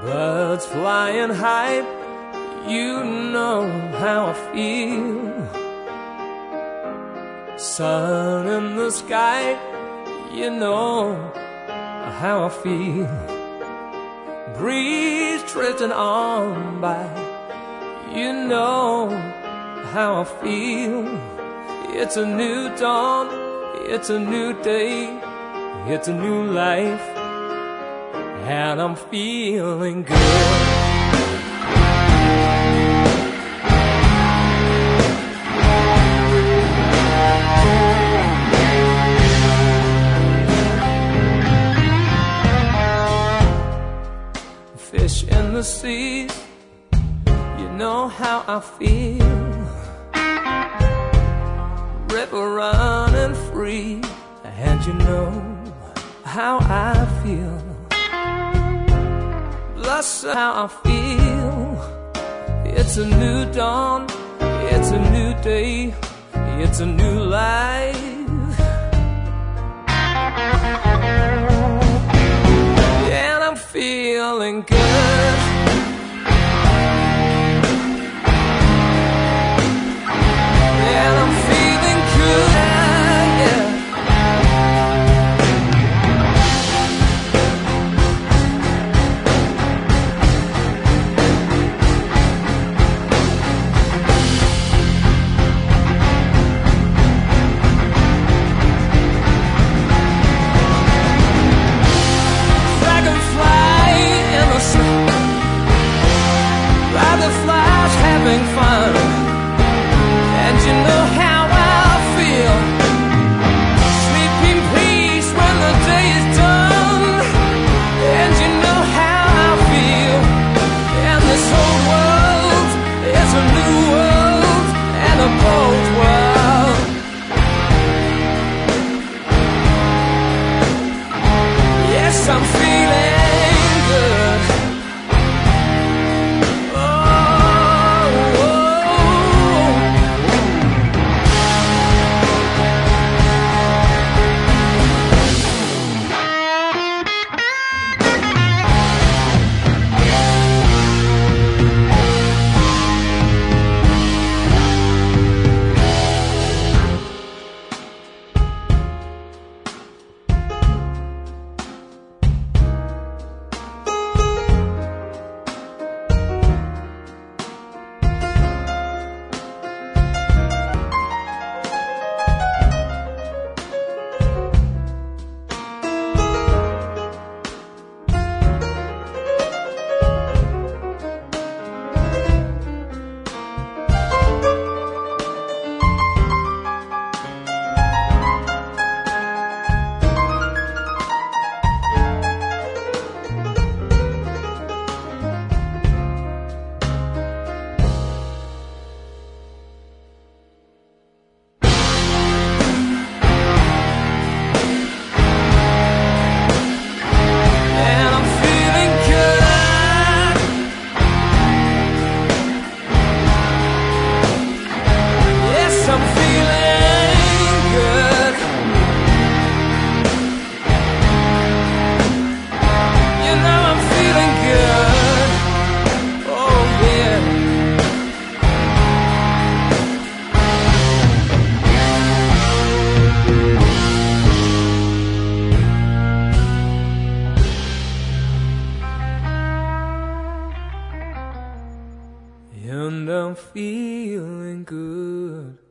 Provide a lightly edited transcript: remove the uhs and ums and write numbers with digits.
Birds flying high, you know how I feel. Sun in the sky, you know how I feel. Breeze drifting on by, you know how I feel. It's a new dawn, it's a new day, it's a new life, and I'm feeling good. Fish in the sea, you know how I feel. River running free, and you know how I feel. That's how I feel. It's a new dawn, it's a new day, it's a new life, and I'm feeling good. And I'm feeling good, yeah. Dragonfly in the sun, butterflies having fun, and you know how I feel. Sleep in peace when the day is done, and you know how I feel. And this whole world is a new world, and a bold world. Yes, I'm feeling good. And I'm feeling good.